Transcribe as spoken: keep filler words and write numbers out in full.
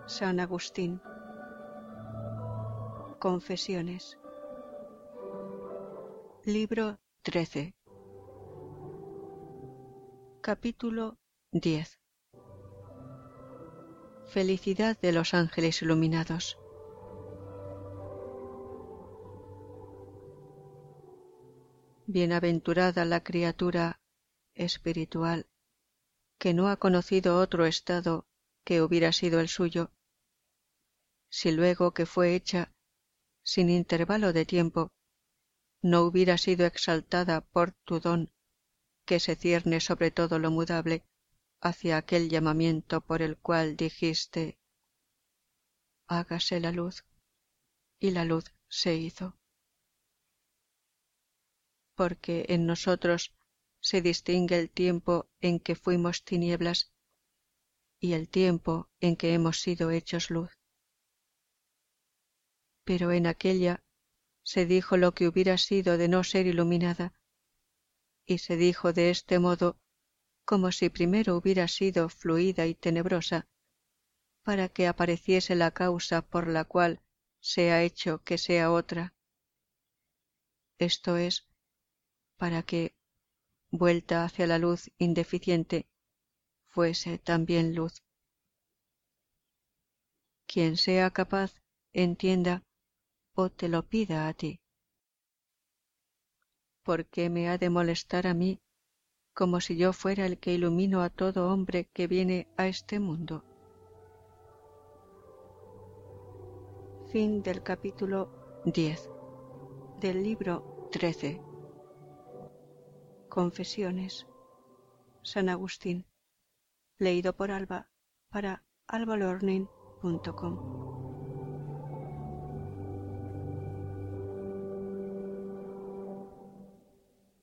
San Agustín. Confesiones. Libro trece. Capítulo diez. Felicidad de los ángeles iluminados. Bienaventurada la criatura espiritual que no ha conocido otro estado que hubiera sido el suyo, si luego que fue hecha, sin intervalo de tiempo, no hubiera sido exaltada por tu don, que se cierne sobre todo lo mudable, hacia aquel llamamiento por el cual dijiste: hágase la luz, y la luz se hizo. Porque en nosotros se distingue el tiempo en que fuimos tinieblas y el tiempo en que hemos sido hechos luz. Pero en aquella se dijo lo que hubiera sido de no ser iluminada, y se dijo de este modo como si primero hubiera sido fluida y tenebrosa, para que apareciese la causa por la cual se ha hecho que sea otra. Esto es, para que, vuelta hacia la luz indeficiente, fuese también luz. Quien sea capaz, entienda o te lo pida a ti. ¿Por qué me ha de molestar a mí, como si yo fuera el que ilumino a todo hombre que viene a este mundo? Fin del capítulo diez del libro trece. Confesiones. San Agustín. Leído por Alba para alba learning punto com.